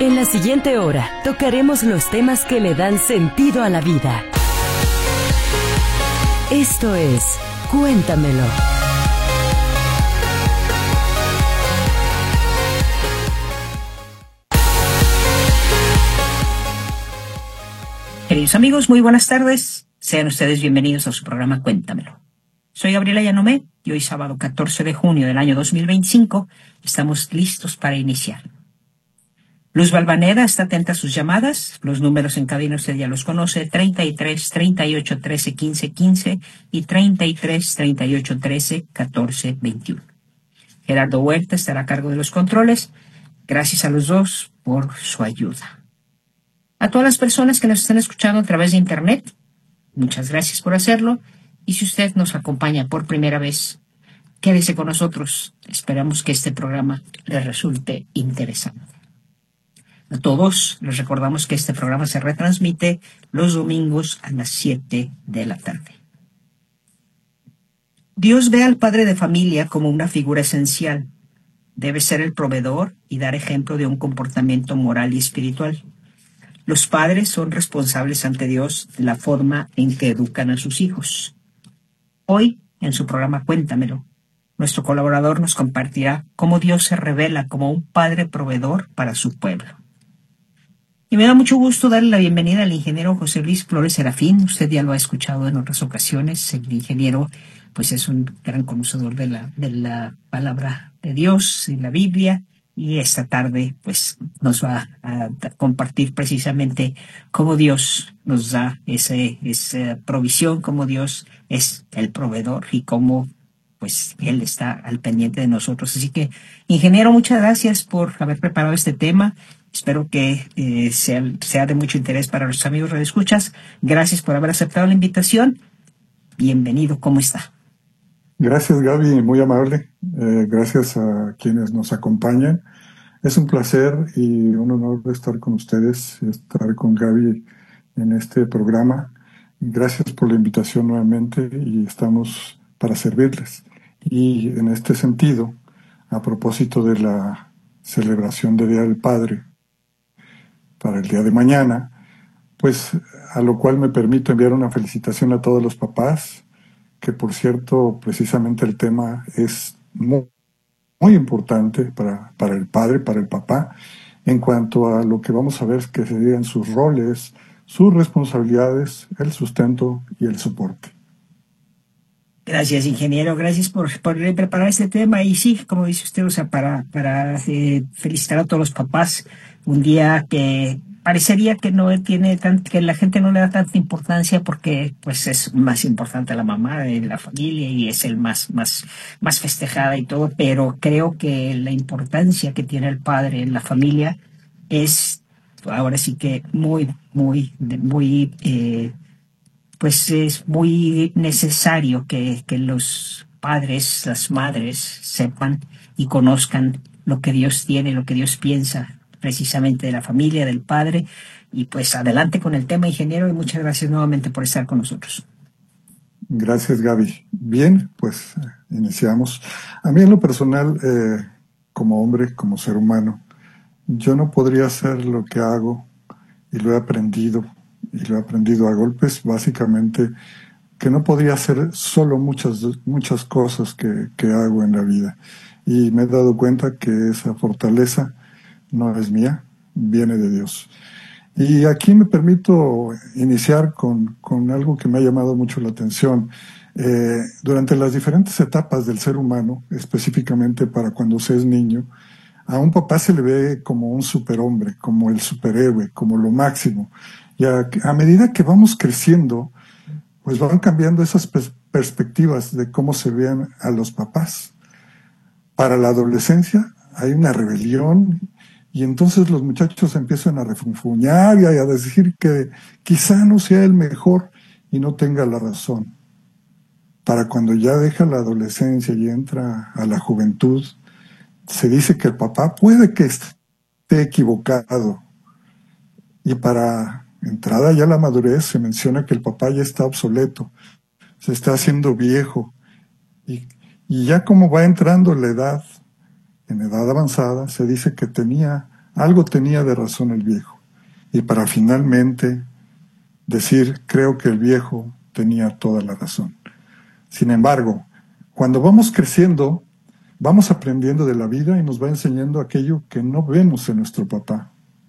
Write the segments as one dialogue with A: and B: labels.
A: En la siguiente hora tocaremos los temas que le dan sentido a la vida. Esto es Cuéntamelo.
B: Queridos amigos, muy buenas tardes. Sean ustedes bienvenidos a su programa Cuéntamelo. Soy Gabriela Yanomé y hoy sábado 14 de junio del año 2025 estamos listos para iniciar. Luz Balvanera está atenta a sus llamadas. Los números en cabina usted ya los conoce: 33 38 13 15 15 y 33 38 13 14 21. Gerardo Huerta estará a cargo de los controles. Gracias a los dos por su ayuda. A todas las personas que nos están escuchando a través de internet, muchas gracias por hacerlo. Y si usted nos acompaña por primera vez, quédese con nosotros. Esperamos que este programa les resulte interesante. A todos les recordamos que este programa se retransmite los domingos a las 7 de la tarde. Dios ve al padre de familia como una figura esencial. Debe ser el proveedor y dar ejemplo de un comportamiento moral y espiritual. Los padres son responsables ante Dios de la forma en que educan a sus hijos. Hoy, en su programa Cuéntamelo, nuestro colaborador nos compartirá cómo Dios se revela como un padre proveedor para su pueblo. Y me da mucho gusto darle la bienvenida al ingeniero José Luis Flores Serafín. Usted ya lo ha escuchado en otras ocasiones. El ingeniero pues es un gran conocedor de la palabra de Dios, de la Biblia, y esta tarde pues nos va a compartir precisamente cómo Dios nos da esa provisión, cómo Dios es el proveedor y cómo pues Él está al pendiente de nosotros. Así que, ingeniero, muchas gracias por haber preparado este tema. Espero que sea de mucho interés para los amigos radioescuchas. Gracias por haber aceptado la invitación. Bienvenido, ¿cómo está?
C: Gracias, Gaby, muy amable. Gracias a quienes nos acompañan. Es un placer y un honor estar con ustedes, estar con Gaby en este programa. Gracias por la invitación nuevamente y estamos para servirles. Y en este sentido, a propósito de la celebración del Día del Padre para el día de mañana, pues a lo cual me permito enviar una felicitación a todos los papás, que por cierto, precisamente el tema es muy importante para el padre, para el papá, en cuanto a lo que vamos a ver que serían sus roles, sus responsabilidades, el sustento y el soporte.
B: Gracias, ingeniero. Gracias por preparar este tema. Y sí, como dice usted, o sea, para felicitar a todos los papás, un día que parecería que no tiene que la gente no le da tanta importancia porque pues es más importante la mamá de la familia y es el más festejada y todo, pero creo que la importancia que tiene el padre en la familia es ahora sí que pues es muy necesario que los padres, las madres sepan y conozcan lo que Dios tiene, lo que Dios piensa precisamente de la familia, del padre. Y pues adelante con el tema, ingeniero, y muchas gracias nuevamente por estar con nosotros.
C: Gracias, Gaby. Bien, pues iniciamos. A mí en lo personal, como hombre, como ser humano, yo no podría hacer lo que hago y lo he aprendido a golpes, básicamente, que no podría hacer solo muchas cosas que hago en la vida. Y me he dado cuenta que esa fortaleza no es mía, viene de Dios. Y aquí me permito iniciar con algo que me ha llamado mucho la atención. Durante las diferentes etapas del ser humano, específicamente para cuando se es niño, a un papá se le ve como un superhombre, como el superhéroe, como lo máximo. Y a medida que vamos creciendo, pues van cambiando esas perspectivas de cómo se ven a los papás. Para la adolescencia hay una rebelión y entonces los muchachos empiezan a refunfuñar y a decir que quizá no sea el mejor y no tenga la razón. Para cuando ya deja la adolescencia y entra a la juventud, se dice que el papá puede que esté equivocado. Y para entrada ya la madurez se menciona que el papá ya está obsoleto, se está haciendo viejo. Y ya como va entrando la edad, en edad avanzada, se dice que tenía algo tenía de razón el viejo, y para finalmente decir, creo que el viejo tenía toda la razón. Sin embargo, cuando vamos creciendo, vamos aprendiendo de la vida y nos va enseñando aquello que no vemos en nuestro papá.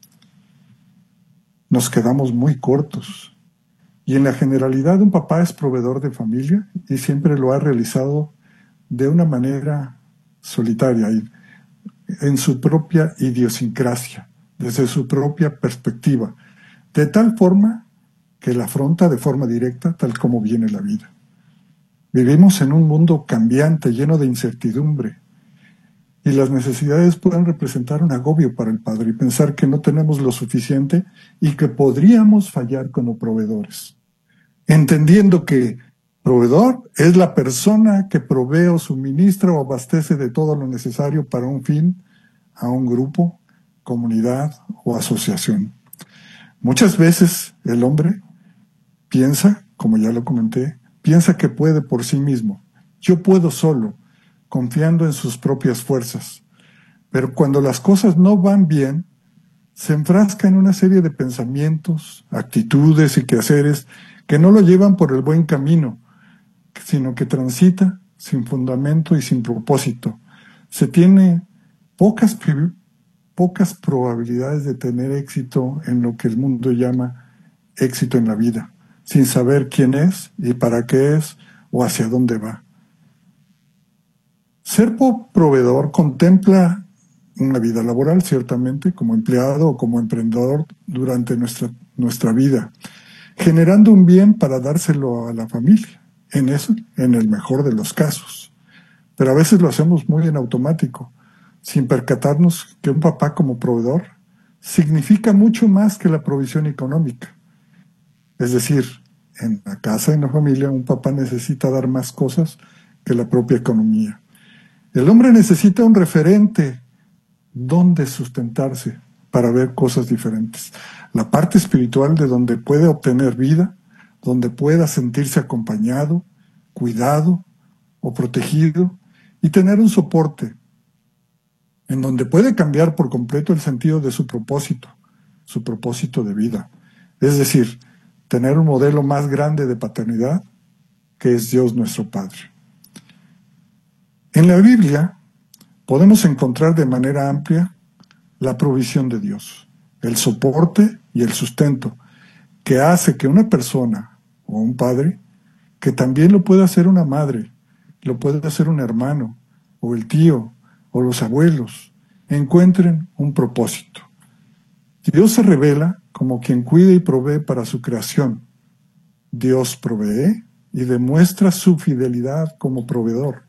C: Nos quedamos muy cortos. Y en la generalidad, un papá es proveedor de familia y siempre lo ha realizado de una manera solitaria y en su propia idiosincrasia, desde su propia perspectiva, de tal forma que la afronta de forma directa tal como viene la vida. Vivimos en un mundo cambiante, lleno de incertidumbre, y las necesidades pueden representar un agobio para el padre y pensar que no tenemos lo suficiente y que podríamos fallar como proveedores. Entendiendo que proveedor es la persona que provee o suministra o abastece de todo lo necesario para un fin, a un grupo, comunidad o asociación. Muchas veces el hombre piensa, como ya lo comenté, piensa que puede por sí mismo. Yo puedo solo, confiando en sus propias fuerzas. Pero cuando las cosas no van bien, se enfrasca en una serie de pensamientos, actitudes y quehaceres que no lo llevan por el buen camino, sino que transita sin fundamento y sin propósito. Se tiene pocas probabilidades de tener éxito en lo que el mundo llama éxito en la vida, sin saber quién es y para qué es o hacia dónde va. Ser proveedor contempla una vida laboral, ciertamente, como empleado o como emprendedor durante nuestra vida, generando un bien para dárselo a la familia, en el mejor de los casos. Pero a veces lo hacemos muy en automático, sin percatarnos que un papá como proveedor significa mucho más que la provisión económica. Es decir, en la casa, en la familia, un papá necesita dar más cosas que la propia economía. El hombre necesita un referente donde sustentarse para ver cosas diferentes. La parte espiritual de donde puede obtener vida, donde pueda sentirse acompañado, cuidado o protegido y tener un soporte, en donde puede cambiar por completo el sentido de su propósito de vida. Es decir, tener un modelo más grande de paternidad, que es Dios nuestro Padre. En la Biblia podemos encontrar de manera amplia la provisión de Dios, el soporte y el sustento que hace que una persona o un padre, que también lo puede hacer una madre, lo puede hacer un hermano o el tío o los abuelos, encuentren un propósito. Dios se revela como quien cuida y provee para su creación. Dios provee y demuestra su fidelidad como proveedor.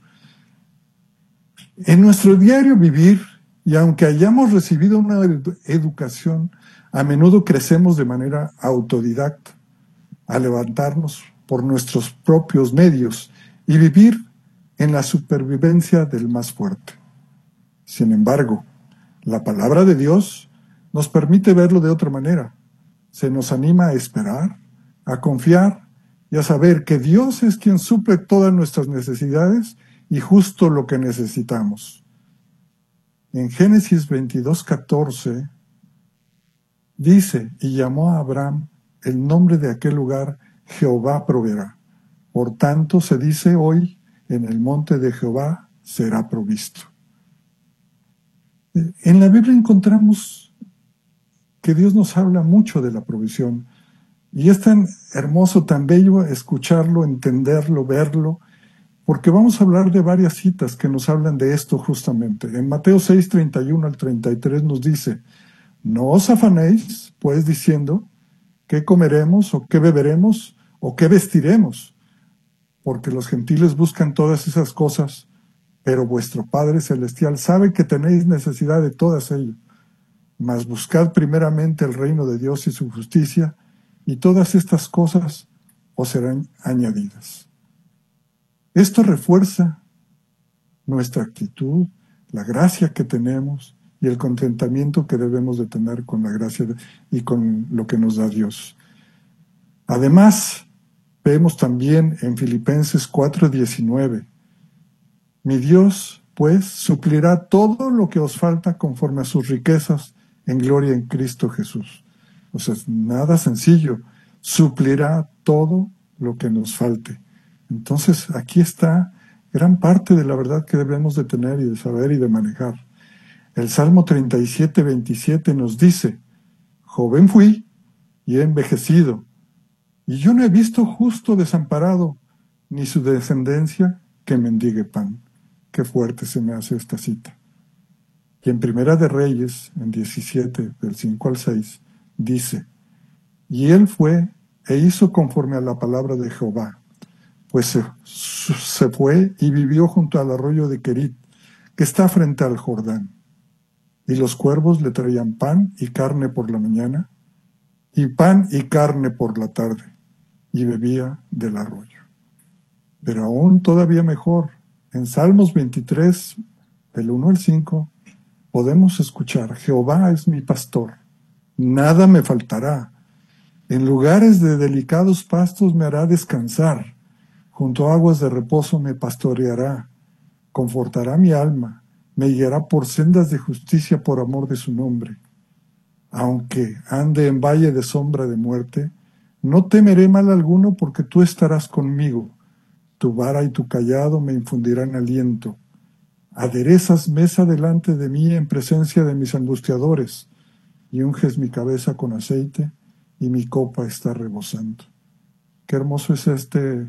C: En nuestro diario vivir, y aunque hayamos recibido una educación, a menudo crecemos de manera autodidacta, a levantarnos por nuestros propios medios y vivir en la supervivencia del más fuerte. Sin embargo, la palabra de Dios nos permite verlo de otra manera. Se nos anima a esperar, a confiar y a saber que Dios es quien suple todas nuestras necesidades y justo lo que necesitamos. En Génesis 22:14 dice, y llamó a Abraham el nombre de aquel lugar, Jehová proveerá. Por tanto se dice hoy, en el monte de Jehová será provisto. En la Biblia encontramos que Dios nos habla mucho de la provisión y es tan hermoso, tan bello escucharlo, entenderlo, verlo, porque vamos a hablar de varias citas que nos hablan de esto justamente. En Mateo 6:31 al 33 nos dice, no os afanéis, pues diciendo, ¿qué comeremos o qué beberemos o qué vestiremos? Porque los gentiles buscan todas esas cosas, pero vuestro Padre Celestial sabe que tenéis necesidad de todas ellas. Mas buscad primeramente el reino de Dios y su justicia, y todas estas cosas os serán añadidas. Esto refuerza nuestra actitud, la gracia que tenemos y el contentamiento que debemos de tener con la gracia y con lo que nos da Dios. Además, vemos también en Filipenses 4:19, mi Dios, pues, suplirá todo lo que os falta conforme a sus riquezas en gloria en Cristo Jesús. O sea, es nada sencillo. Suplirá todo lo que nos falte. Entonces, aquí está gran parte de la verdad que debemos de tener y de saber y de manejar. El Salmo 37, 27 nos dice: joven fui y he envejecido, y yo no he visto justo desamparado, ni su descendencia que mendigue pan. Qué fuerte se me hace esta cita. Y en Primera de Reyes, en 17, del 5 al 6, dice: y él fue e hizo conforme a la palabra de Jehová, pues se fue y vivió junto al arroyo de Querit, que está frente al Jordán. Y los cuervos le traían pan y carne por la mañana, y pan y carne por la tarde, y bebía del arroyo. Pero aún todavía mejor, en Salmos 23, del 1 al 5, podemos escuchar: Jehová es mi pastor, nada me faltará. En lugares de delicados pastos me hará descansar, junto a aguas de reposo me pastoreará, confortará mi alma, me guiará por sendas de justicia por amor de su nombre. Aunque ande en valle de sombra de muerte, no temeré mal alguno, porque tú estarás conmigo. Tu vara y tu cayado me infundirán aliento. Aderezas mesa delante de mí en presencia de mis angustiadores, y unges mi cabeza con aceite, y mi copa está rebosando. Qué hermoso es este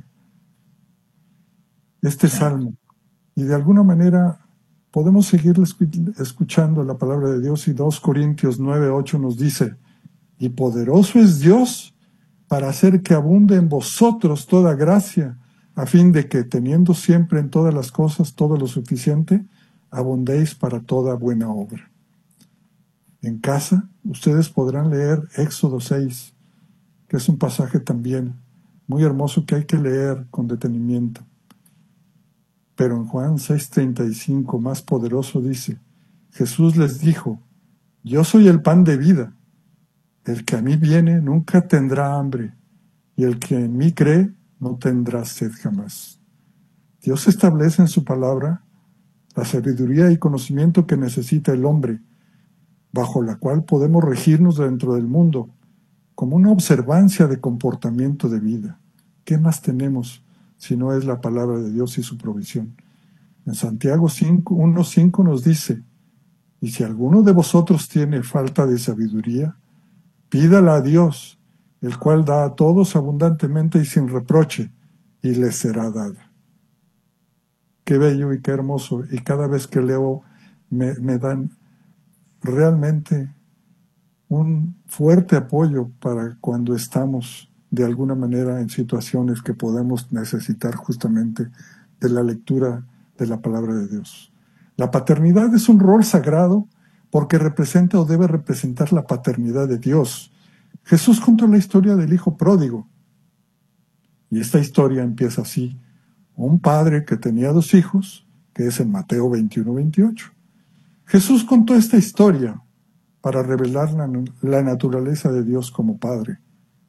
C: salmo. Y de alguna manera podemos seguir escuchando la palabra de Dios, y 2 Corintios 9:8 nos dice: y poderoso es Dios para hacer que abunde en vosotros toda gracia, a fin de que, teniendo siempre en todas las cosas todo lo suficiente, abundéis para toda buena obra. En casa, ustedes podrán leer Éxodo 6, que es un pasaje también muy hermoso que hay que leer con detenimiento. Pero en Juan 6:35, más poderoso, dice: Jesús les dijo: yo soy el pan de vida. El que a mí viene nunca tendrá hambre, y el que en mí cree no tendrá sed jamás. Dios establece en su palabra la sabiduría y conocimiento que necesita el hombre, bajo la cual podemos regirnos dentro del mundo, como una observancia de comportamiento de vida. ¿Qué más tenemos si no es la palabra de Dios y su provisión? En Santiago 1:5 nos dice: y si alguno de vosotros tiene falta de sabiduría, pídala a Dios, el cual da a todos abundantemente y sin reproche, y les será dada. Qué bello y qué hermoso. Y cada vez que leo me dan realmente un fuerte apoyo para cuando estamos de alguna manera en situaciones que podemos necesitar justamente de la lectura de la palabra de Dios. La paternidad es un rol sagrado porque representa o debe representar la paternidad de Dios. Jesús contó la historia del hijo pródigo, y esta historia empieza así: un padre que tenía 2 hijos, que es en Mateo 21:28. Jesús contó esta historia para revelar la naturaleza de Dios como Padre.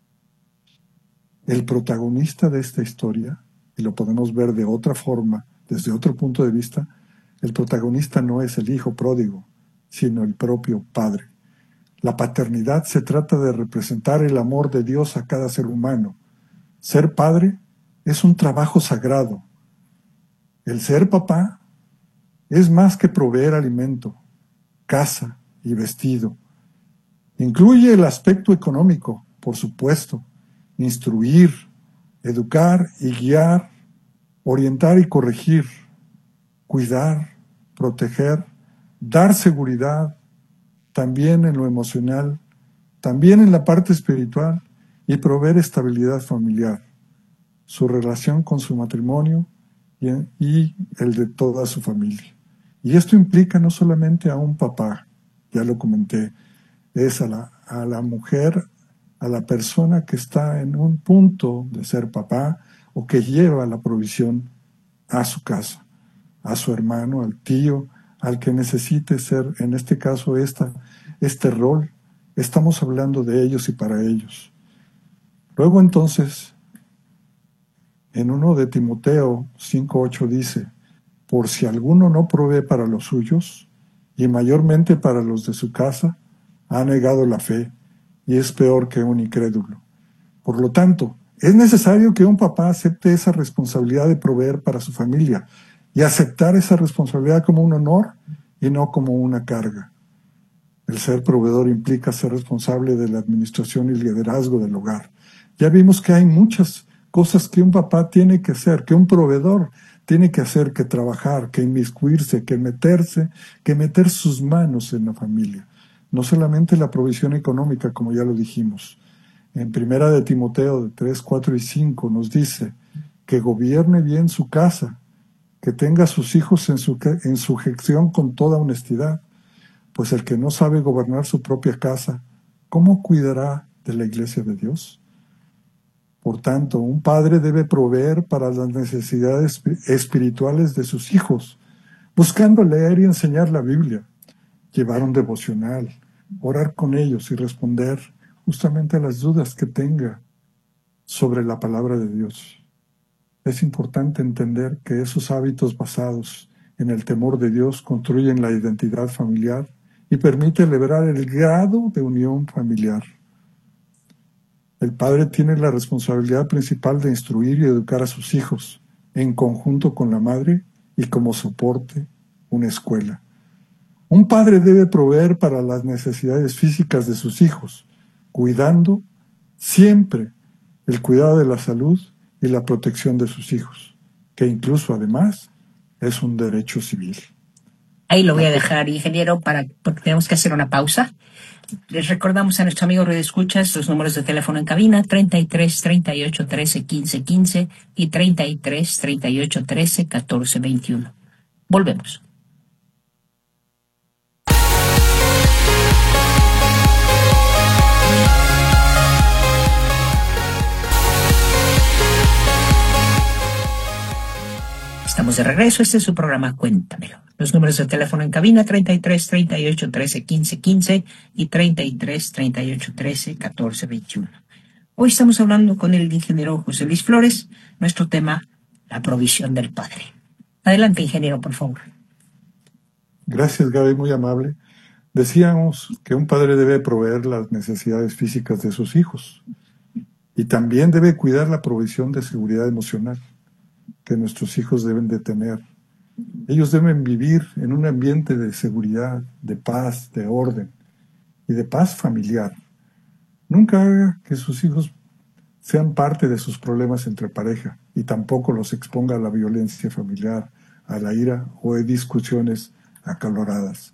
C: El protagonista de esta historia, y lo podemos ver de otra forma, desde otro punto de vista, el protagonista no es el hijo pródigo, sino el propio Padre. La paternidad se trata de representar el amor de Dios a cada ser humano. Ser padre es un trabajo sagrado. El ser papá es más que proveer alimento, casa y vestido. Incluye el aspecto económico, por supuesto: instruir, educar y guiar, orientar y corregir, cuidar, proteger, dar seguridad, también en lo emocional, también en la parte espiritual, y proveer estabilidad familiar, su relación con su matrimonio y el de toda su familia. Y esto implica no solamente a un papá, ya lo comenté, es a la mujer, a la persona que está en un punto de ser papá o que lleva la provisión a su casa, a su hermano, al tío, al que necesite ser, en este caso, este rol. Estamos hablando de ellos y para ellos. Luego entonces, en 1 de Timoteo 5:8 dice: por si alguno no provee para los suyos, y mayormente para los de su casa, ha negado la fe y es peor que un incrédulo. Por lo tanto, es necesario que un papá acepte esa responsabilidad de proveer para su familia y aceptar esa responsabilidad como un honor y no como una carga. El ser proveedor implica ser responsable de la administración y liderazgo del hogar. Ya vimos que hay muchas cosas que un papá tiene que hacer, que un proveedor tiene que hacer, que trabajar, que inmiscuirse, que meterse, que meter sus manos en la familia. No solamente la provisión económica, como ya lo dijimos. En Primera de Timoteo de 3, 4 y 5 nos dice que gobierne bien su casa, que tenga a sus hijos en sujeción con toda honestidad, pues el que no sabe gobernar su propia casa, ¿cómo cuidará de la iglesia de Dios? Por tanto, un padre debe proveer para las necesidades espirituales de sus hijos, buscando leer y enseñar la Biblia, llevar un devocional, orar con ellos y responder justamente a las dudas que tenga sobre la palabra de Dios. Es importante entender que esos hábitos basados en el temor de Dios construyen la identidad familiar y permite elevar el grado de unión familiar. El padre tiene la responsabilidad principal de instruir y educar a sus hijos, en conjunto con la madre y como soporte, una escuela. Un padre debe proveer para las necesidades físicas de sus hijos, cuidando siempre el cuidado de la salud y la protección de sus hijos, que incluso además es un derecho civil.
B: Ahí lo voy a dejar, ingeniero, porque tenemos que hacer una pausa. Les recordamos a nuestro amigo Radio Escuchas los números de teléfono en cabina: 33 38 13 15 15 y 33 38 13 14 21. Volvemos. Estamos de regreso. Este es su programa Cuéntamelo. Los números de teléfono en cabina: 33 38 13 15 15 y 33 38 13 14 21. Hoy estamos hablando con el ingeniero José Luis Flores. Nuestro tema, la provisión del padre. Adelante, ingeniero, por favor.
C: Gracias, Gaby, muy amable. Decíamos que un padre debe proveer las necesidades físicas de sus hijos y también debe cuidar la provisión de seguridad emocional que nuestros hijos deben de tener. Ellos deben vivir en un ambiente de seguridad, de paz, de orden y de paz familiar. Nunca haga que sus hijos sean parte de sus problemas entre pareja y tampoco los exponga a la violencia familiar, a la ira o a discusiones acaloradas.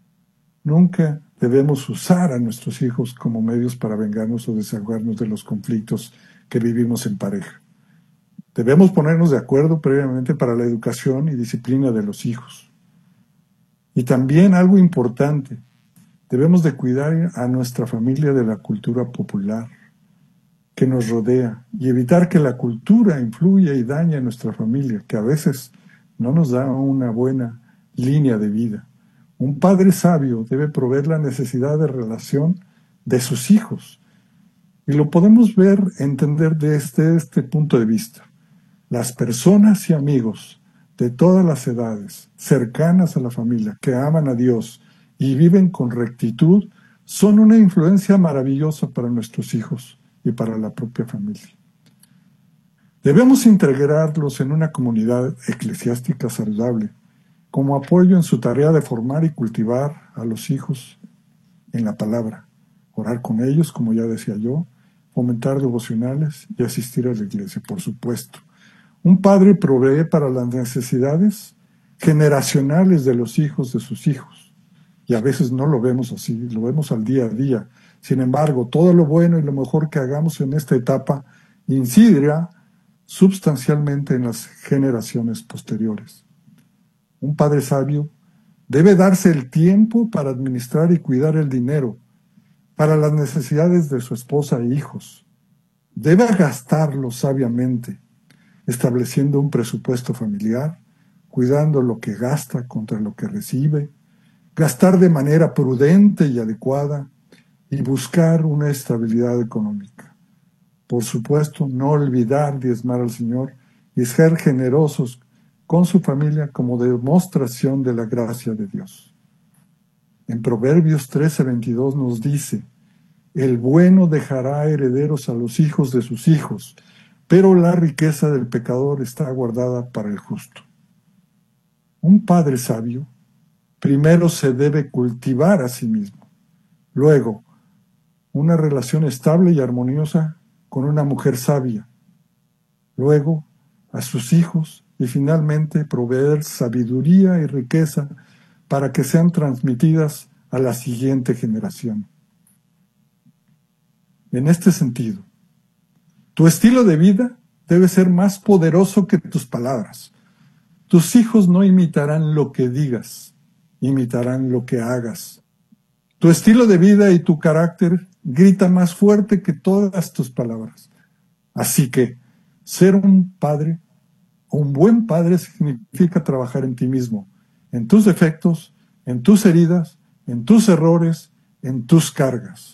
C: Nunca debemos usar a nuestros hijos como medios para vengarnos o desahogarnos de los conflictos que vivimos en pareja. Debemos ponernos de acuerdo previamente para la educación y disciplina de los hijos. Y también algo importante, debemos de cuidar a nuestra familia de la cultura popular que nos rodea y evitar que la cultura influya y dañe a nuestra familia, que a veces no nos da una buena línea de vida. Un padre sabio debe proveer la necesidad de relación de sus hijos. Y lo podemos entender desde este punto de vista. Las personas y amigos de todas las edades, cercanas a la familia, que aman a Dios y viven con rectitud, son una influencia maravillosa para nuestros hijos y para la propia familia. Debemos integrarlos en una comunidad eclesiástica saludable, como apoyo en su tarea de formar y cultivar a los hijos en la palabra, orar con ellos, como ya decía yo, fomentar devocionales y asistir a la iglesia, por supuesto. Un padre provee para las necesidades generacionales de los hijos de sus hijos. Y a veces no lo vemos así, lo vemos al día a día. Sin embargo, todo lo bueno y lo mejor que hagamos en esta etapa incidirá sustancialmente en las generaciones posteriores. Un padre sabio debe darse el tiempo para administrar y cuidar el dinero para las necesidades de su esposa e hijos. Debe gastarlo sabiamente, estableciendo un presupuesto familiar, cuidando lo que gasta contra lo que recibe, gastar de manera prudente y adecuada y buscar una estabilidad económica. Por supuesto, no olvidar diezmar al Señor y ser generosos con su familia como demostración de la gracia de Dios. En Proverbios 13:22 nos dice: el bueno dejará herederos a los hijos de sus hijos, pero la riqueza del pecador está guardada para el justo. Un padre sabio primero se debe cultivar a sí mismo. Luego, una relación estable y armoniosa con una mujer sabia. Luego, a sus hijos y finalmente proveer sabiduría y riqueza para que sean transmitidas a la siguiente generación. En este sentido, tu estilo de vida debe ser más poderoso que tus palabras. Tus hijos no imitarán lo que digas, imitarán lo que hagas. Tu estilo de vida y tu carácter grita más fuerte que todas tus palabras. Así que ser un padre, un buen padre, significa trabajar en ti mismo, en tus defectos, en tus heridas, en tus errores, en tus cargas.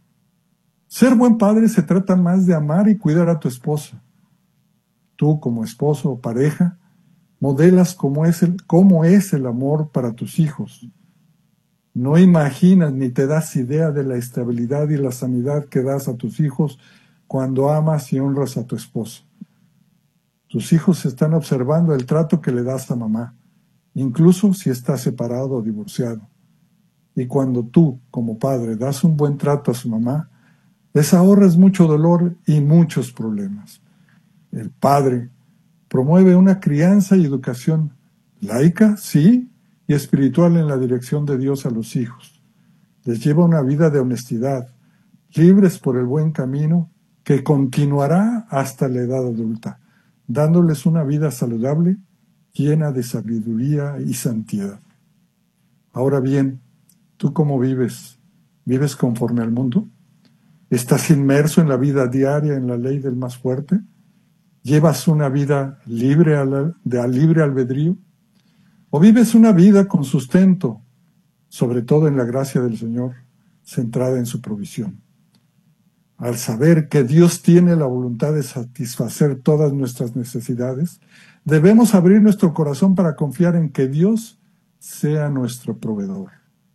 C: Ser buen padre se trata más de amar y cuidar a tu esposa. Tú, como esposo o pareja, modelas cómo es el amor para tus hijos. No imaginas ni te das idea de la estabilidad y la sanidad que das a tus hijos cuando amas y honras a tu esposa. Tus hijos están observando el trato que le das a mamá, incluso si estás separado o divorciado. Y cuando tú, como padre, das un buen trato a su mamá, les ahorras mucho dolor y muchos problemas. El padre promueve una crianza y educación laica, sí, y espiritual en la dirección de Dios a los hijos. Les lleva una vida de honestidad, libres por el buen camino que continuará hasta la edad adulta, dándoles una vida saludable, llena de sabiduría y santidad. Ahora bien, ¿tú cómo vives? ¿Vives conforme al mundo? ¿Estás inmerso en la vida diaria en la ley del más fuerte? ¿Llevas una vida libre libre albedrío? ¿O vives una vida con sustento, sobre todo en la gracia del Señor, centrada en su provisión? Al saber que Dios tiene la voluntad de satisfacer todas nuestras necesidades, debemos abrir nuestro corazón para confiar en que Dios sea nuestro proveedor.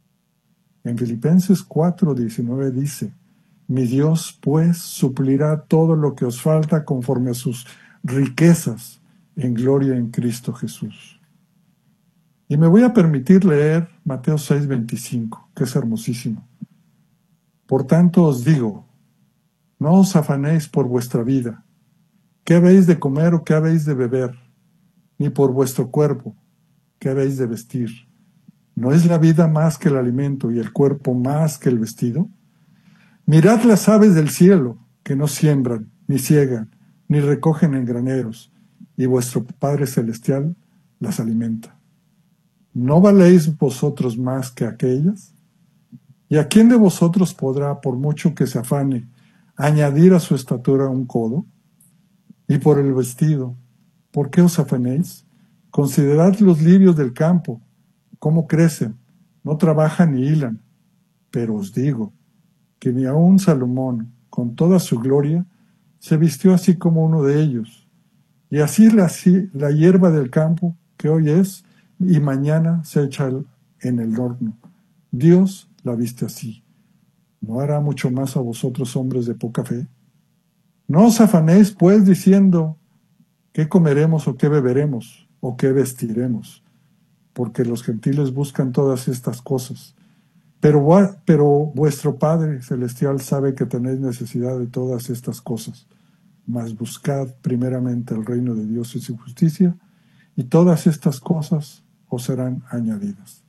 C: En Filipenses 4:19 dice: mi Dios, pues, suplirá todo lo que os falta conforme a sus riquezas en gloria en Cristo Jesús. Y me voy a permitir leer Mateo 6:25, que es hermosísimo. Por tanto os digo, no os afanéis por vuestra vida, qué habéis de comer o qué habéis de beber, ni por vuestro cuerpo, qué habéis de vestir. ¿No es la vida más que el alimento y el cuerpo más que el vestido? Mirad las aves del cielo, que no siembran, ni siegan, ni recogen en graneros, y vuestro Padre Celestial las alimenta. ¿No valéis vosotros más que aquellas? ¿Y a quién de vosotros podrá, por mucho que se afane, añadir a su estatura un codo? Y por el vestido, ¿por qué os afanéis? Considerad los lirios del campo, cómo crecen, no trabajan ni hilan. Pero os digo que ni aun Salomón, con toda su gloria, se vistió así como uno de ellos. Y así la hierba del campo, que hoy es, y mañana se echa en el horno. Dios la viste así. ¿No hará mucho más a vosotros, hombres de poca fe? No os afanéis, pues, diciendo, ¿qué comeremos o qué beberemos o qué vestiremos? Porque los gentiles buscan todas estas cosas. Pero vuestro Padre Celestial sabe que tenéis necesidad de todas estas cosas. Mas buscad primeramente el reino de Dios y su justicia, y todas estas cosas os serán añadidas.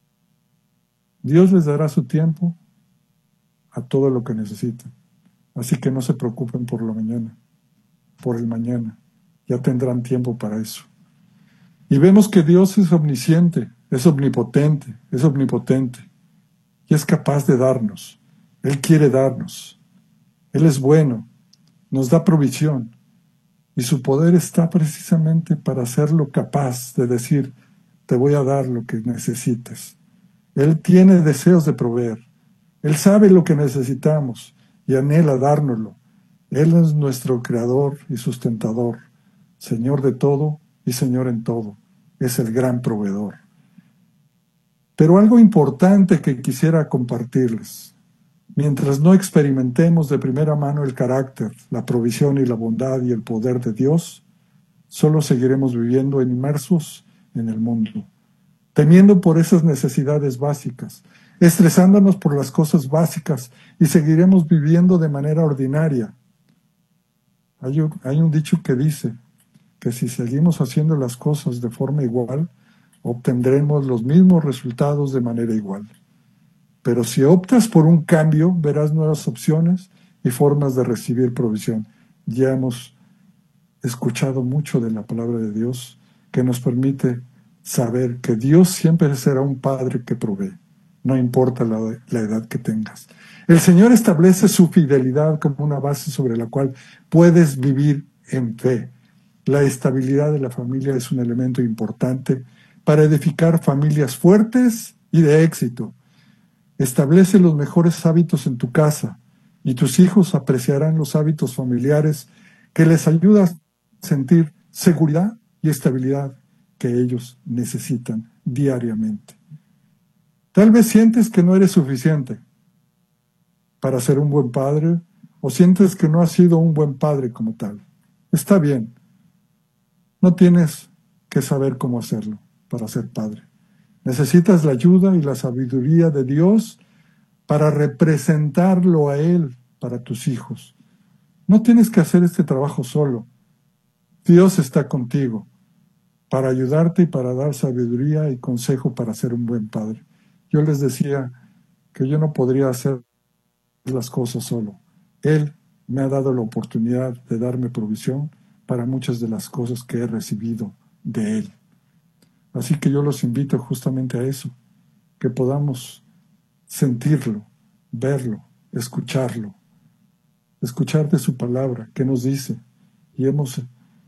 C: Dios les dará su tiempo a todo lo que necesiten. Así que no se preocupen por la mañana, por el mañana. Ya tendrán tiempo para eso. Y vemos que Dios es omnisciente, es omnipotente, y es capaz de darnos. Él quiere darnos. Él es bueno, nos da provisión, y su poder está precisamente para hacerlo capaz de decir, te voy a dar lo que necesites. Él tiene deseos de proveer. Él sabe lo que necesitamos y anhela dárnoslo. Él es nuestro creador y sustentador, Señor de todo y Señor en todo. Es el gran proveedor. Pero algo importante que quisiera compartirles: mientras no experimentemos de primera mano el carácter, la provisión y la bondad y el poder de Dios, solo seguiremos viviendo inmersos en el mundo, temiendo por esas necesidades básicas, estresándonos por las cosas básicas, y seguiremos viviendo de manera ordinaria. Hay un dicho que dice que si seguimos haciendo las cosas de forma igual, obtendremos los mismos resultados de manera igual. Pero si optas por un cambio, verás nuevas opciones y formas de recibir provisión. Ya hemos escuchado mucho de la palabra de Dios, que nos permite saber que Dios siempre será un Padre que provee, no importa la edad que tengas. El Señor establece su fidelidad como una base sobre la cual puedes vivir en fe. La estabilidad de la familia es un elemento importante para edificar familias fuertes y de éxito. Establece los mejores hábitos en tu casa y tus hijos apreciarán los hábitos familiares que les ayudan a sentir seguridad y estabilidad que ellos necesitan diariamente. Tal vez sientes que no eres suficiente para ser un buen padre, o sientes que no has sido un buen padre como tal. Está bien. No tienes que saber cómo hacerlo para ser padre. Necesitas la ayuda y la sabiduría de Dios para representarlo a Él para tus hijos. No tienes que hacer este trabajo solo. Dios está contigo para ayudarte y para dar sabiduría y consejo para ser un buen padre. Yo les decía que yo no podría hacer las cosas solo. Él me ha dado la oportunidad de darme provisión para muchas de las cosas que he recibido de Él. Así que yo los invito justamente a eso, que podamos sentirlo, verlo, escuchar de su palabra, que nos dice, y hemos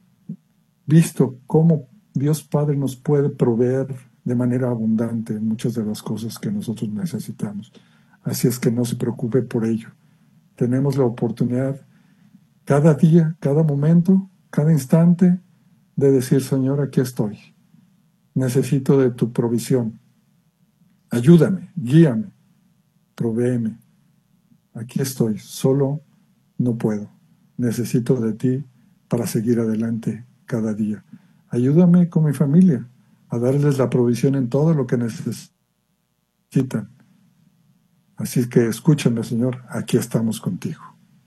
C: visto cómo Dios Padre nos puede proveer de manera abundante en muchas de las cosas que nosotros necesitamos. Así es que no se preocupe por ello. Tenemos la oportunidad cada día, cada momento, cada instante de decir: Señor, aquí estoy. Necesito de tu provisión. Ayúdame, guíame, provéeme. Aquí estoy, solo no puedo. Necesito de ti para seguir adelante cada día. Ayúdame con mi familia a darles la provisión en todo lo que necesitan. Así que escúchame, Señor, aquí estamos contigo.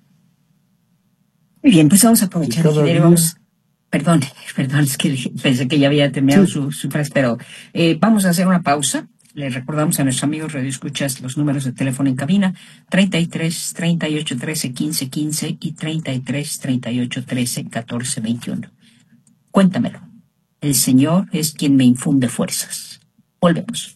B: Muy bien, pues vamos a aprovechar y vamos... Perdón, es que pensé que ya había terminado su frase, pero vamos a hacer una pausa. Le recordamos a nuestros amigos radioescuchas los números de teléfono en cabina: 33 38 13 15 15 y 33 38 13 14 21. Cuéntamelo. El Señor es quien me infunde fuerzas. Volvemos.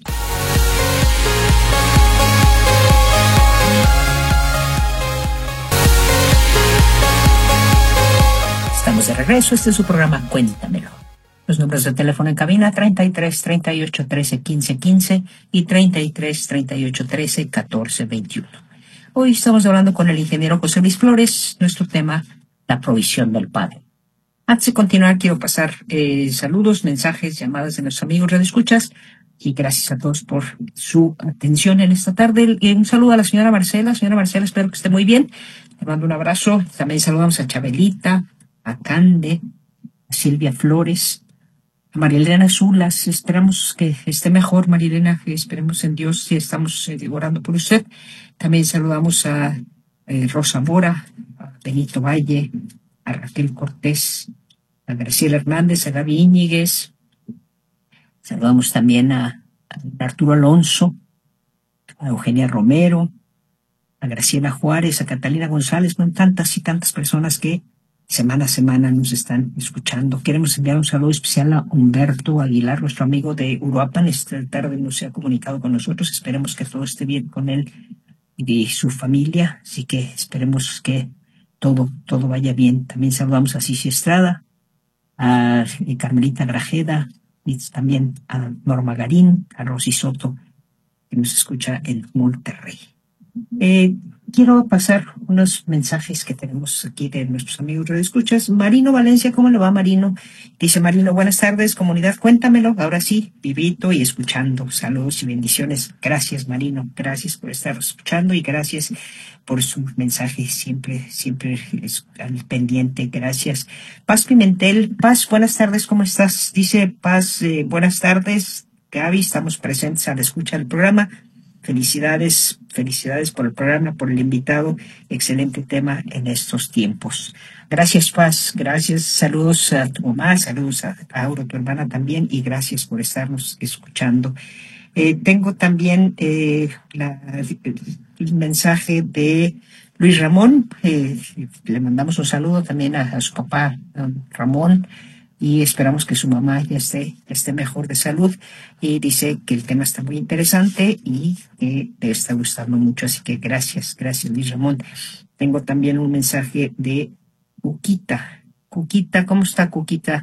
B: Estamos de regreso. Este es su programa Cuéntamelo. Los números de teléfono en cabina: 33 38 13 15 15 y 33 38 13 14 21. Hoy estamos hablando con el ingeniero José Luis Flores. Nuestro tema: la provisión del Padre. Antes de continuar, quiero pasar saludos, mensajes, llamadas de nuestros amigos radioescuchas, y gracias a todos por su atención en esta tarde. Un saludo a la señora Marcela. Señora Marcela, espero que esté muy bien. Le mando un abrazo. También saludamos a Chabelita, a Cande, a Silvia Flores, a María Elena Zulas. Esperamos que esté mejor, María Elena, que esperemos en Dios y estamos orando por usted. También saludamos a Rosa Mora, a Benito Valle, a Raquel Cortés, a Graciela Hernández, a Gaby Íñiguez. Saludamos también a Arturo Alonso, a Eugenia Romero, a Graciela Juárez, a Catalina González, con tantas y tantas personas que semana a semana nos están escuchando. Queremos enviar un saludo especial a Humberto Aguilar, nuestro amigo de Uruapan. Esta tarde no se ha comunicado con nosotros. Esperemos que todo esté bien con él y su familia. Así que esperemos que todo vaya bien. También saludamos a Cici Estrada, a Carmelita Grajeda, y también a Norma Garín, a Rosy Soto, que nos escucha en Monterrey. quiero pasar unos mensajes que tenemos aquí de nuestros amigos radioescuchas. Marino Valencia, ¿cómo le va, Marino? Dice Marino, buenas tardes, comunidad, cuéntamelo. Ahora sí, vivito y escuchando. Saludos y bendiciones. Gracias, Marino. Gracias por estar escuchando y gracias por su mensaje. Siempre es al pendiente. Gracias. Paz Pimentel, Paz, buenas tardes, ¿cómo estás? Dice Paz, buenas tardes, Gaby, estamos presentes a la escucha del programa. Felicidades por el programa, por el invitado. Excelente tema en estos tiempos. Gracias, Paz. Gracias. Saludos a tu mamá, saludos a Auro, tu hermana también, y gracias por estarnos escuchando. Tengo también el mensaje de Luis Ramón. Le mandamos un saludo también a su papá, don Ramón, y esperamos que su mamá ya esté mejor de salud. Y dice que el tema está muy interesante y que te está gustando mucho, así que gracias Luis Ramón. Tengo también un mensaje de Cuquita. Cuquita, ¿cómo está Cuquita?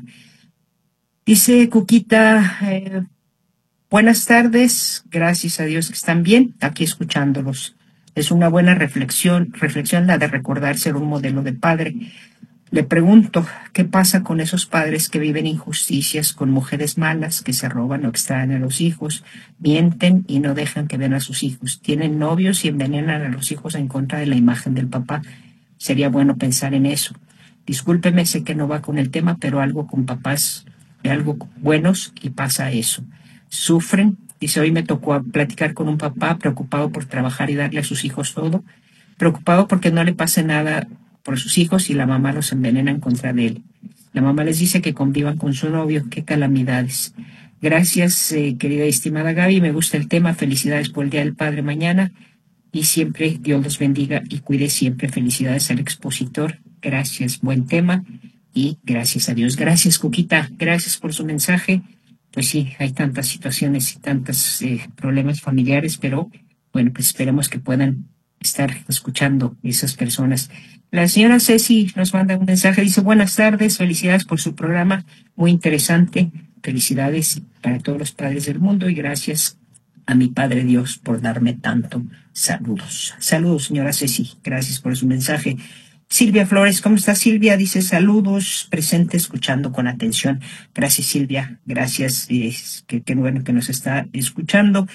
B: Dice Cuquita, buenas tardes, gracias a Dios que están bien, aquí escuchándolos. Es una buena reflexión la de recordar ser un modelo de padre. Le pregunto, ¿qué pasa con esos padres que viven injusticias con mujeres malas, que se roban o extraen a los hijos, mienten y no dejan que vean a sus hijos, tienen novios y envenenan a los hijos en contra de la imagen del papá? Sería bueno pensar en eso. Discúlpeme, sé que no va con el tema, pero algo con papás, algo buenos, y pasa eso. Sufren. Dice, hoy me tocó platicar con un papá preocupado por trabajar y darle a sus hijos todo, preocupado porque no le pase nada por sus hijos y la mamá los envenena en contra de él. La mamá les dice que convivan con su novio. ¡Qué calamidades! Gracias, querida y estimada Gaby. Me gusta el tema. Felicidades por el Día del Padre mañana. Y siempre Dios los bendiga y cuide siempre. Felicidades al expositor. Gracias. Buen tema. Y gracias a Dios. Gracias, Cuquita. Gracias por su mensaje. Pues sí, hay tantas situaciones y tantos problemas familiares, pero bueno, pues esperemos que puedan estar escuchando esas personas. La señora Ceci nos manda un mensaje, dice, buenas tardes, felicidades por su programa, muy interesante, felicidades para todos los padres del mundo y gracias a mi Padre Dios por darme tanto. Saludos. Saludos, señora Ceci, gracias por su mensaje. Silvia Flores, ¿cómo está Silvia? Dice, saludos, presente, escuchando con atención. Gracias, Silvia, gracias, qué bueno que nos está escuchando.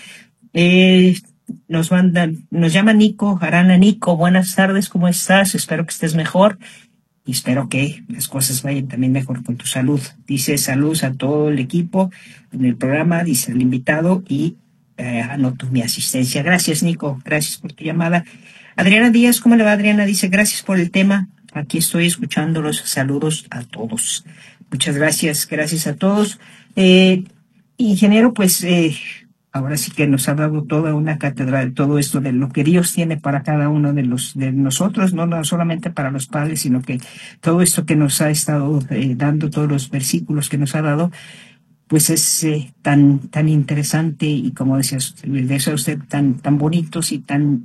B: Nos llama Nico Arana. Nico, buenas tardes, ¿cómo estás? Espero que estés mejor y espero que las cosas vayan también mejor con tu salud. Dice, saludos a todo el equipo en el programa, dice el invitado, y anoto mi asistencia. Gracias, Nico, gracias por tu llamada. Adriana Díaz, ¿cómo le va, Adriana? Dice, gracias por el tema, aquí estoy escuchándolos, saludos a todos. Muchas gracias a todos. Ingeniero, pues ahora sí que nos ha dado toda una cátedra de todo esto, de lo que Dios tiene para cada uno de nosotros, no solamente para los padres, sino que todo esto que nos ha estado dando, todos los versículos que nos ha dado, pues es tan interesante y como decía usted, tan bonitos y tan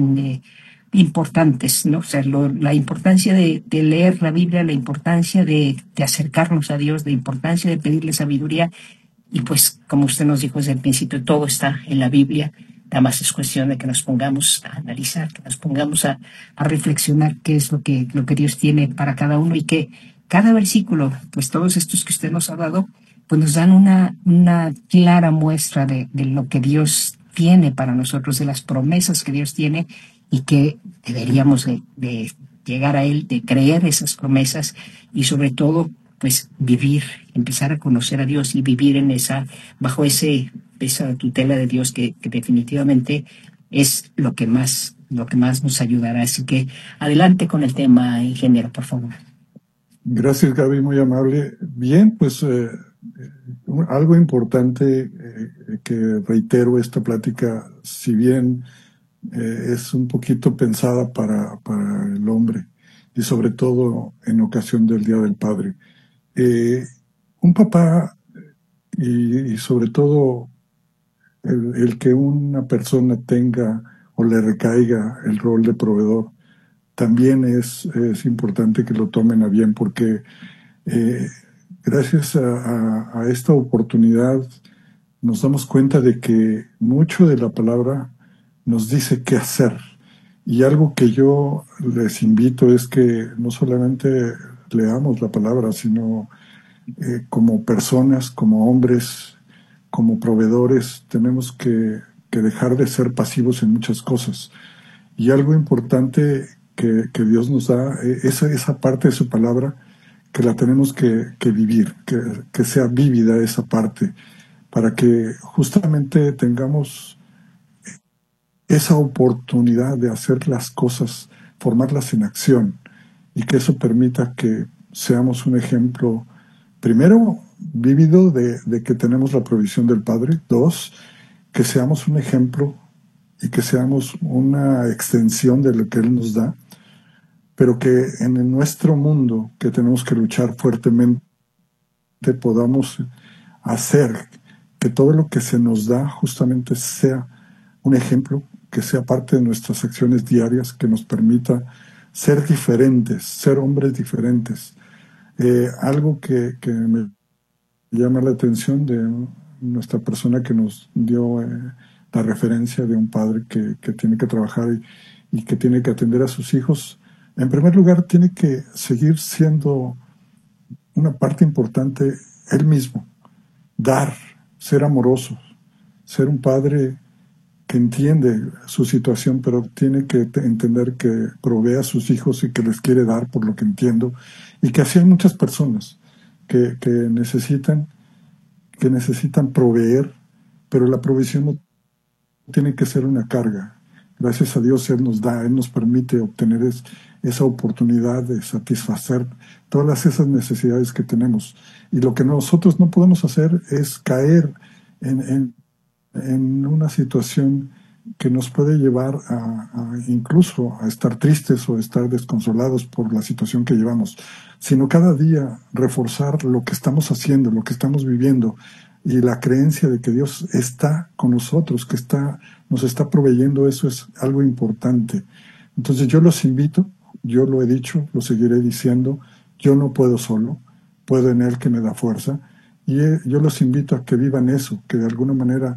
B: importantes, ¿no? O sea, la importancia de leer la Biblia, la importancia de acercarnos a Dios, la importancia de pedirle sabiduría. Y pues, como usted nos dijo desde el principio, todo está en la Biblia. Nada más es cuestión de que nos pongamos a analizar, que nos pongamos a reflexionar qué es lo que Dios tiene para cada uno y que cada versículo, pues todos estos que usted nos ha dado, pues nos dan una clara muestra de lo que Dios tiene para nosotros, de las promesas que Dios tiene y que deberíamos de llegar a Él, de creer esas promesas y sobre todo pues vivir, empezar a conocer a Dios y vivir bajo esa tutela de Dios que definitivamente es lo que más nos ayudará. Así que adelante con el tema, ingeniero, por favor.
C: Gracias, Gaby, muy amable. Bien, pues algo importante que reitero esta plática, si bien es un poquito pensada para el hombre y sobre todo en ocasión del Día del Padre. Un papá y sobre todo el que una persona tenga o le recaiga el rol de proveedor también es importante que lo tomen a bien porque gracias a esta oportunidad nos damos cuenta de que mucho de la palabra nos dice qué hacer Y algo que yo les invito es que no solamente leamos la palabra, sino como personas, como hombres, como proveedores, tenemos que dejar de ser pasivos en muchas cosas. Y algo importante que Dios nos da, esa parte de su palabra, que la tenemos que vivir, que sea vívida esa parte, para que justamente tengamos esa oportunidad de hacer las cosas, formarlas en acción, y que eso permita que seamos un ejemplo, primero, vívido de que tenemos la provisión del Padre. Dos, que seamos un ejemplo y que seamos una extensión de lo que Él nos da, pero que en nuestro mundo, que tenemos que luchar fuertemente, podamos hacer que todo lo que se nos da justamente sea un ejemplo, que sea parte de nuestras acciones diarias, que nos permita ser diferentes, ser hombres diferentes. Algo que me llama la atención de nuestra persona que nos dio la referencia de un padre que tiene que trabajar y que tiene que atender a sus hijos. En primer lugar, tiene que seguir siendo una parte importante él mismo, dar, ser amoroso, ser un padre que entiende su situación, pero tiene que entender que provee a sus hijos y que les quiere dar, por lo que entiendo, y que así hay muchas personas que necesitan proveer, pero la provisión no tiene que ser una carga. Gracias a Dios Él nos da, Él nos permite obtener esa oportunidad de satisfacer todas esas necesidades que tenemos. Y lo que nosotros no podemos hacer es caer en una situación que nos puede llevar incluso a estar tristes o a estar desconsolados por la situación que llevamos, sino cada día reforzar lo que estamos haciendo, lo que estamos viviendo, y la creencia de que Dios está con nosotros, que nos está proveyendo. Eso es algo importante. Entonces yo los invito, yo lo he dicho, lo seguiré diciendo, yo no puedo solo, puedo en Él que me da fuerza, y yo los invito a que vivan eso, que de alguna manera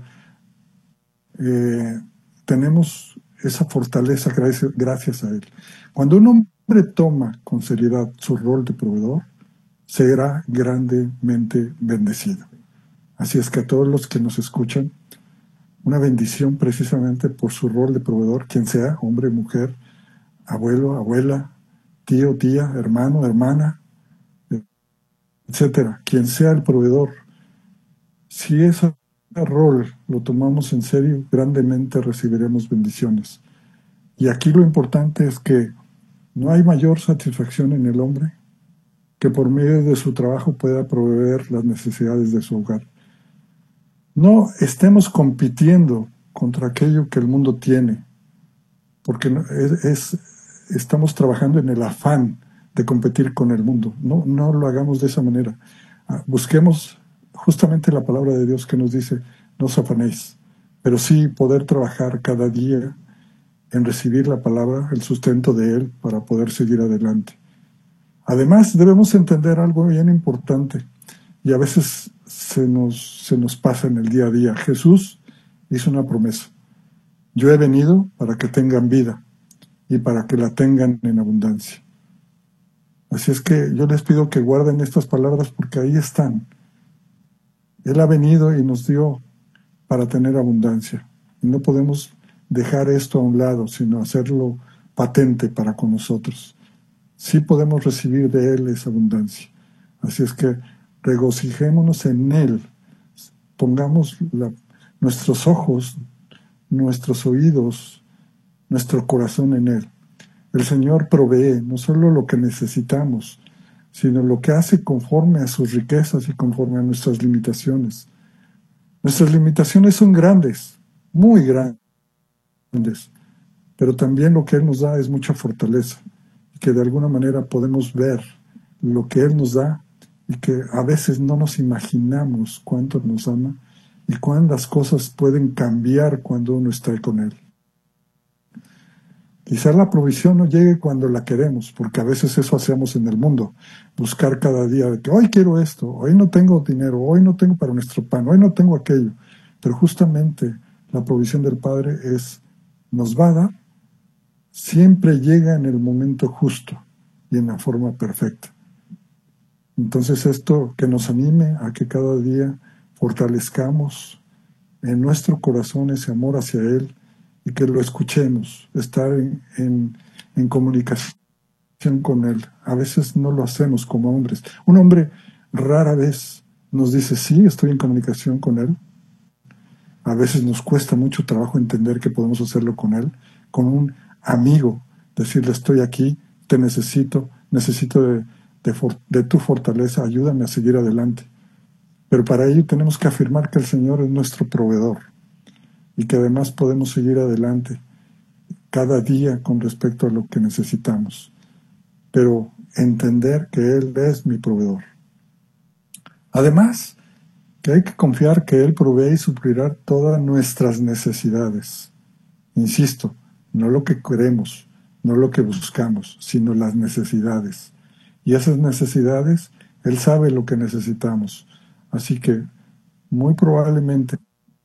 C: tenemos esa fortaleza gracias a Él. Cuando un hombre toma con seriedad su rol de proveedor, será grandemente bendecido. Así es que a todos los que nos escuchan, una bendición precisamente por su rol de proveedor, quien sea, hombre, mujer, abuelo, abuela, tío, tía, hermano, hermana, etcétera, quien sea el proveedor. Si ese rol lo tomamos en serio, grandemente recibiremos bendiciones. Y aquí lo importante es que no hay mayor satisfacción en el hombre que por medio de su trabajo pueda proveer las necesidades de su hogar. No estemos compitiendo contra aquello que el mundo tiene, porque estamos trabajando en el afán de competir con el mundo. No lo hagamos de esa manera. Busquemos justamente la palabra de Dios que nos dice, no os afanéis, pero sí poder trabajar cada día en recibir la palabra, el sustento de Él, para poder seguir adelante. Además, debemos entender algo bien importante, y a veces se nos pasa en el día a día. Jesús hizo una promesa: yo he venido para que tengan vida y para que la tengan en abundancia. Así es que yo les pido que guarden estas palabras, porque ahí están. Él ha venido y nos dio para tener abundancia. Y no podemos dejar esto a un lado, sino hacerlo patente para con nosotros. Sí podemos recibir de Él esa abundancia. Así es que regocijémonos en Él. Pongamos nuestros ojos, nuestros oídos, nuestro corazón en Él. El Señor provee no solo lo que necesitamos, sino lo que hace conforme a sus riquezas y conforme a nuestras limitaciones. Nuestras limitaciones son grandes, muy grandes, pero también lo que Él nos da es mucha fortaleza, y que de alguna manera podemos ver lo que Él nos da, y que a veces no nos imaginamos cuánto nos ama y cuántas cosas pueden cambiar cuando uno está con Él. Quizá la provisión no llegue cuando la queremos, porque a veces eso hacemos en el mundo, buscar cada día de que hoy quiero esto, hoy no tengo dinero, hoy no tengo para nuestro pan, hoy no tengo aquello. Pero justamente la provisión del Padre nos va a dar siempre llega en el momento justo y en la forma perfecta. Entonces esto que nos anime a que cada día fortalezcamos en nuestro corazón ese amor hacia Él y que lo escuchemos, estar en comunicación con Él. A veces no lo hacemos como hombres. Un hombre rara vez nos dice, sí, estoy en comunicación con Él. A veces nos cuesta mucho trabajo entender que podemos hacerlo con Él, con un amigo, decirle, estoy aquí, te necesito de tu fortaleza, ayúdame a seguir adelante. Pero para ello tenemos que afirmar que el Señor es nuestro proveedor y que además podemos seguir adelante cada día con respecto a lo que necesitamos. Pero entender que Él es mi proveedor. Además, que hay que confiar que Él provee y suplirá todas nuestras necesidades. Insisto, no lo que queremos, no lo que buscamos, sino las necesidades. Y esas necesidades, Él sabe lo que necesitamos. Así que, muy probablemente,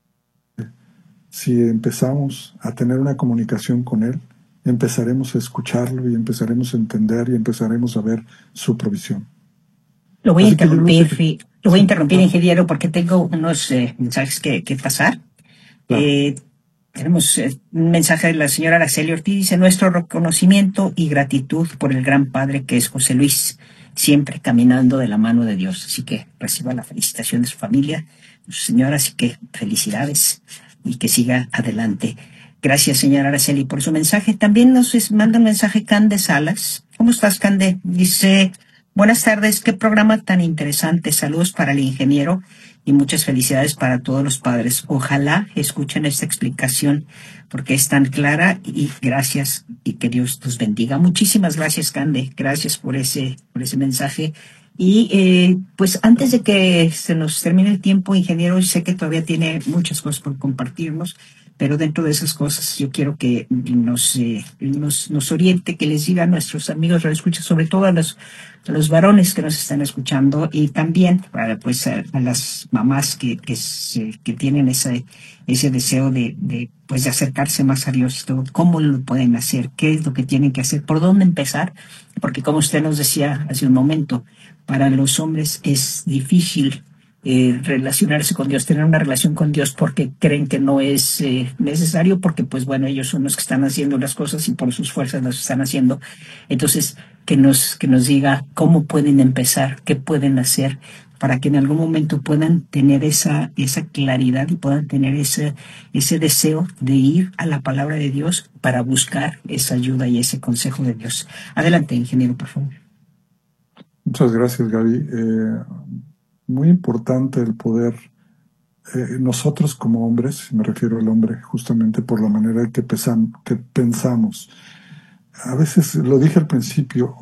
C: si empezamos a tener una comunicación con Él, empezaremos a escucharlo y empezaremos a entender y empezaremos a ver su provisión.
B: Lo voy a interrumpir, ingeniero, porque tengo unos mensajes que pasar. Claro. Tenemos un mensaje de la señora Araceli Ortiz, dice, nuestro reconocimiento y gratitud por el gran padre que es José Luis, siempre caminando de la mano de Dios. Así que reciba la felicitación de su familia, de su señora, así que felicidades y que siga adelante. Gracias, señora Araceli, por su mensaje. También nos manda un mensaje Cande Salas. ¿Cómo estás, Cande? Dice, buenas tardes, qué programa tan interesante. Saludos para el ingeniero y muchas felicidades para todos los padres. Ojalá escuchen esta explicación porque es tan clara y gracias y que Dios los bendiga. Muchísimas gracias, Cande. Gracias por ese mensaje. Y pues antes de que se nos termine el tiempo, ingeniero, sé que todavía tiene muchas cosas por compartirnos, pero dentro de esas cosas yo quiero que nos oriente, que les diga a nuestros amigos radioescuchas, sobre todo a los varones que nos están escuchando y también pues a las mamás que tienen ese deseo de acercarse más a Dios, todo, cómo lo pueden hacer, qué es lo que tienen que hacer, por dónde empezar, porque como usted nos decía hace un momento, para los hombres es difícil relacionarse con Dios, tener una relación con Dios porque creen que no es necesario, porque pues bueno, ellos son los que están haciendo las cosas y por sus fuerzas las están haciendo. Entonces, que nos diga cómo pueden empezar, qué pueden hacer para que en algún momento puedan tener esa claridad y puedan tener ese deseo de ir a la palabra de Dios para buscar esa ayuda y ese consejo de Dios. Adelante, ingeniero, por favor.
C: Muchas gracias, Gaby. Muy importante el poder, nosotros como hombres, me refiero al hombre justamente por la manera que pensamos. A veces, lo dije al principio,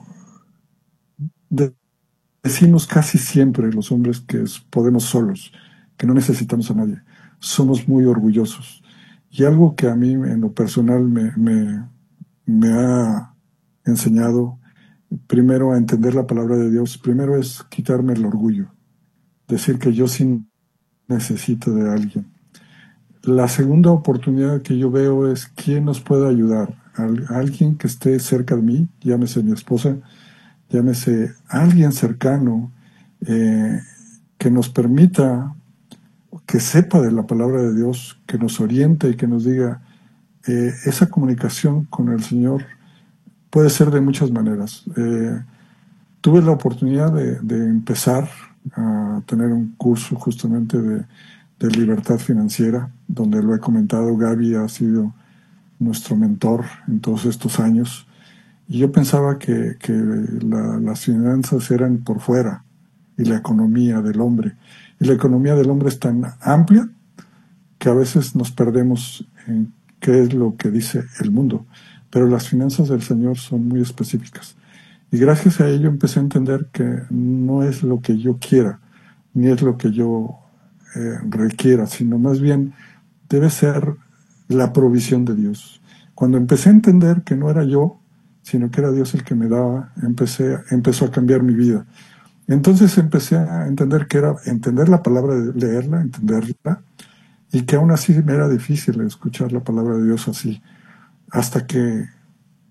C: decimos casi siempre los hombres que podemos solos, que no necesitamos a nadie. Somos muy orgullosos. Y algo que a mí en lo personal me ha enseñado primero a entender la palabra de Dios, primero es quitarme el orgullo. Decir que yo sí necesito de alguien. La segunda oportunidad que yo veo es quién nos puede ayudar. Alguien que esté cerca de mí, llámese mi esposa, llámese alguien cercano que nos permita, que sepa de la palabra de Dios, que nos oriente y que nos diga esa comunicación con el Señor puede ser de muchas maneras. Tuve la oportunidad de empezar a tener un curso justamente de libertad financiera, donde lo he comentado, Gaby ha sido nuestro mentor en todos estos años, y yo pensaba que las finanzas eran por fuera, y la economía del hombre. Y la economía del hombre es tan amplia que a veces nos perdemos en qué es lo que dice el mundo, pero las finanzas del Señor son muy específicas. Y gracias a ello empecé a entender que no es lo que yo quiera, ni es lo que yo requiera, sino más bien debe ser la provisión de Dios. Cuando empecé a entender que no era yo, sino que era Dios el que me daba, empezó a cambiar mi vida. Entonces empecé a entender que era entender la palabra, leerla, entenderla, y que aún así me era difícil escuchar la palabra de Dios así, hasta que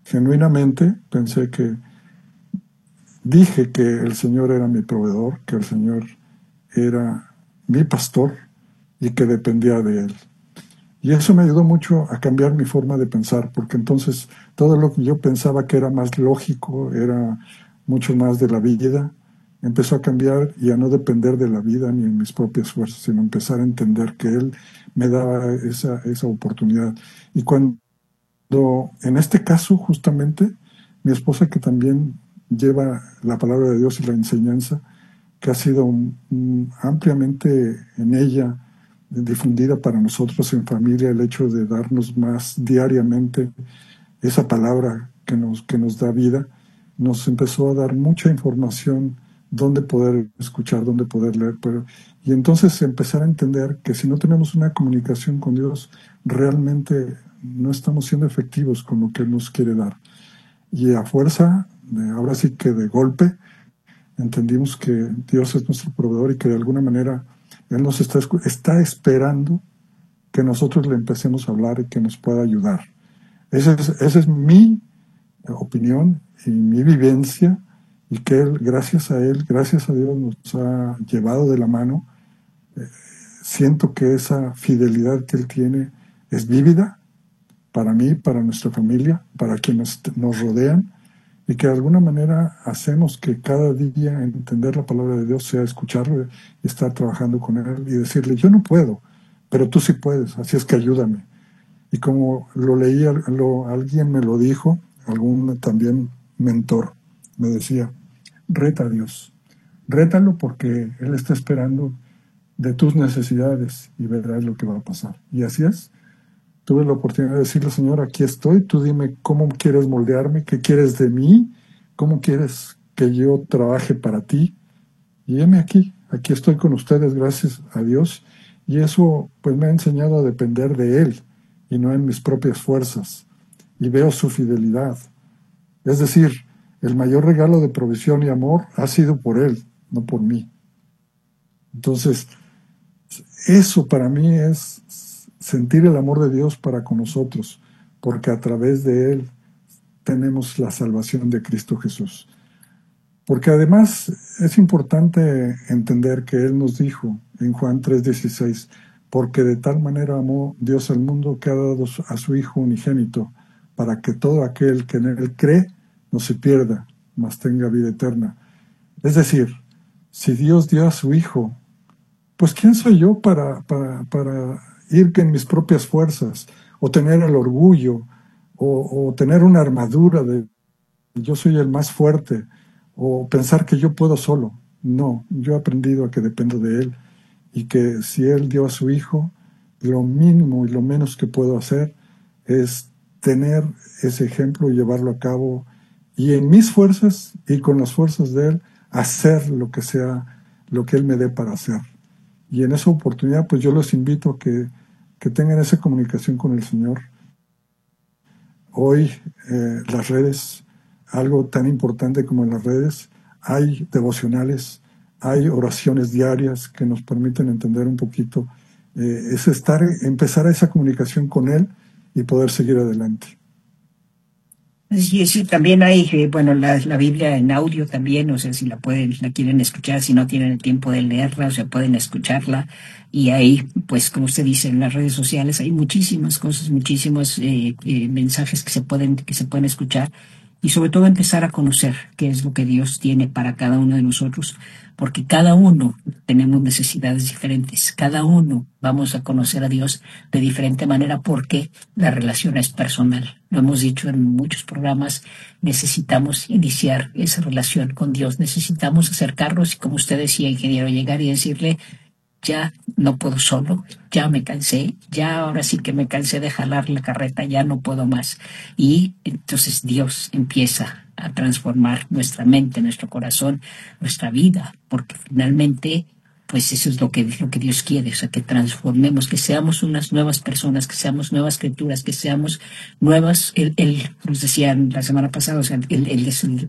C: Genuinamente pensé dije que el Señor era mi proveedor, que el Señor era mi pastor y que dependía de Él. Y eso me ayudó mucho a cambiar mi forma de pensar, porque entonces todo lo que yo pensaba que era más lógico, era mucho más de la vida, empezó a cambiar y a no depender de la vida ni en mis propias fuerzas, sino empezar a entender que Él me daba esa oportunidad. Y cuando, en este caso, justamente, mi esposa, que también lleva la palabra de Dios y la enseñanza, que ha sido ampliamente en ella difundida para nosotros en familia, el hecho de darnos más diariamente esa palabra que nos da vida, nos empezó a dar mucha información, dónde poder escuchar, dónde poder leer. Y entonces empezar a entender que si no tenemos una comunicación con Dios, realmente no estamos siendo efectivos con lo que Él nos quiere dar. Y a fuerza, ahora sí que de golpe, entendimos que Dios es nuestro proveedor y que de alguna manera Él nos está esperando que nosotros le empecemos a hablar y que nos pueda ayudar. Esa es mi opinión y mi vivencia, y que Él, gracias a Él, gracias a Dios, nos ha llevado de la mano. Siento que esa fidelidad que Él tiene es vívida para mí, para nuestra familia, para quienes nos rodean, y que de alguna manera hacemos que cada día entender la palabra de Dios sea escucharlo y estar trabajando con Él y decirle, yo no puedo, pero tú sí puedes, así es que ayúdame. Y como lo leí, alguien me lo dijo, algún también mentor, me decía, reta a Dios, rétalo porque Él está esperando de tus necesidades y verás lo que va a pasar. Y así es. Tuve la oportunidad de decirle, Señor, aquí estoy, tú dime cómo quieres moldearme, qué quieres de mí, cómo quieres que yo trabaje para ti. Y heme aquí estoy con ustedes, gracias a Dios. Y eso pues me ha enseñado a depender de Él y no en mis propias fuerzas. Y veo su fidelidad. Es decir, el mayor regalo de provisión y amor ha sido por Él, no por mí. Entonces, eso para mí es sentir el amor de Dios para con nosotros, porque a través de Él tenemos la salvación de Cristo Jesús. Porque además es importante entender que Él nos dijo en Juan 3:16, porque de tal manera amó Dios al mundo que ha dado a su Hijo unigénito, para que todo aquel que en Él cree no se pierda, mas tenga vida eterna. Es decir, si Dios dio a su Hijo, pues ¿quién soy yo para ir en mis propias fuerzas, o tener el orgullo, o tener una armadura de yo soy el más fuerte, o pensar que yo puedo solo? No, yo he aprendido a que dependo de Él, y que si Él dio a su Hijo, lo mínimo y lo menos que puedo hacer es tener ese ejemplo y llevarlo a cabo, y en mis fuerzas y con las fuerzas de Él, hacer lo que sea, lo que Él me dé para hacer. Y en esa oportunidad, pues yo los invito a que tengan esa comunicación con el Señor. Hoy las redes, algo tan importante como en las redes, hay devocionales, hay oraciones diarias que nos permiten entender un poquito, es empezar esa comunicación con Él y poder seguir adelante.
B: Sí, también hay, bueno, la Biblia en audio también, o sea, si la quieren escuchar, si no tienen el tiempo de leerla, o sea, pueden escucharla. Y ahí, pues, como usted dice, en las redes sociales hay muchísimas cosas, muchísimos mensajes que se pueden escuchar. Y sobre todo empezar a conocer qué es lo que Dios tiene para cada uno de nosotros, porque cada uno tenemos necesidades diferentes, cada uno vamos a conocer a Dios de diferente manera porque la relación es personal. Lo hemos dicho en muchos programas, necesitamos iniciar esa relación con Dios, necesitamos acercarnos y, como usted decía, ingeniero, llegar y decirle, ya no puedo solo, ya me cansé, ya ahora sí que me cansé de jalar la carreta, ya no puedo más. Y entonces Dios empieza a transformar nuestra mente, nuestro corazón, nuestra vida, porque finalmente, pues eso es lo que Dios quiere, o sea, que transformemos, que seamos unas nuevas personas, que seamos nuevas criaturas, que seamos nuevas. Él nos decía la semana pasada, o sea, él es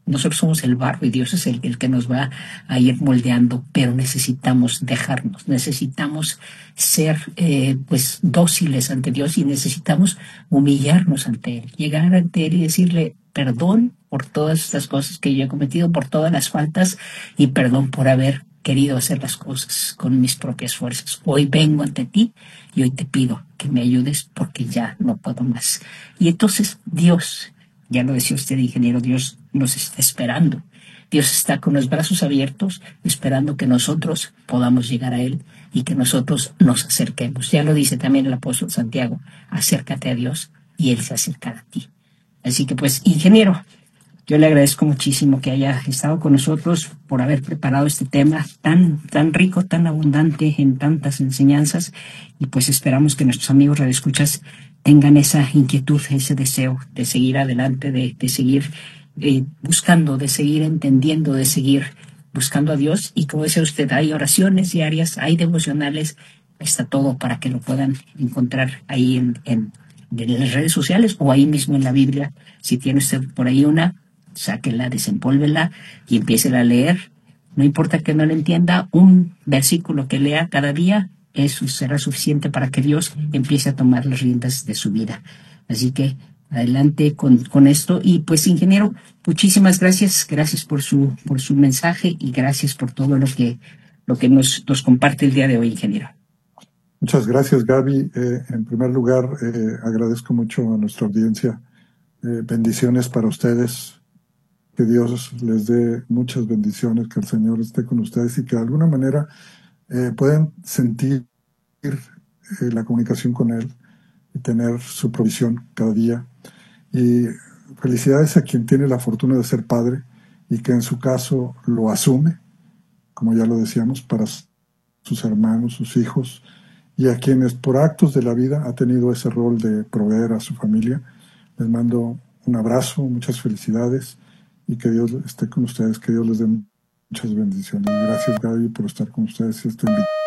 B: Nosotros somos el barro y Dios es el que nos va a ir moldeando, pero necesitamos dejarnos, necesitamos ser pues dóciles ante Dios y necesitamos humillarnos ante Él, llegar ante Él y decirle perdón por todas estas cosas que yo he cometido, por todas las faltas y perdón por haber querido hacer las cosas con mis propias fuerzas. Hoy vengo ante ti y hoy te pido que me ayudes porque ya no puedo más. Y entonces Dios, ya lo decía usted, ingeniero, Dios nos está esperando. Dios está con los brazos abiertos, esperando que nosotros podamos llegar a Él y que nosotros nos acerquemos. Ya lo dice también el apóstol Santiago, acércate a Dios y Él se acercará a ti. Así que pues, ingeniero, yo le agradezco muchísimo que haya estado con nosotros por haber preparado este tema tan rico, tan abundante en tantas enseñanzas y pues esperamos que nuestros amigos radioescuchas tengan esa inquietud, ese deseo de seguir adelante, de seguir buscando, de seguir entendiendo, de seguir buscando a Dios y como decía usted, hay oraciones diarias, hay devocionales, está todo para que lo puedan encontrar ahí en las redes sociales o ahí mismo en la Biblia. Si tiene usted por ahí una, sáquela, desempólvela y empiécela a leer. No importa que no le entienda, un versículo que lea cada día, eso será suficiente para que Dios empiece a tomar las riendas de su vida. Así que adelante con esto. Y pues, ingeniero, muchísimas gracias. Gracias por su mensaje y gracias por todo lo que nos comparte el día de hoy, ingeniero.
C: Muchas gracias, Gaby. En primer lugar, agradezco mucho a nuestra audiencia. Bendiciones para ustedes. Que Dios les dé muchas bendiciones, que el Señor esté con ustedes y que de alguna manera puedan sentir la comunicación con Él y tener su provisión cada día. Y felicidades a quien tiene la fortuna de ser padre y que en su caso lo asume, como ya lo decíamos, para sus hermanos, sus hijos, y a quienes por actos de la vida ha tenido ese rol de proveer a su familia. Les mando un abrazo, muchas felicidades y que Dios esté con ustedes, que Dios les dé muchas bendiciones. Gracias, Gaby, por estar con ustedes y esta invitación.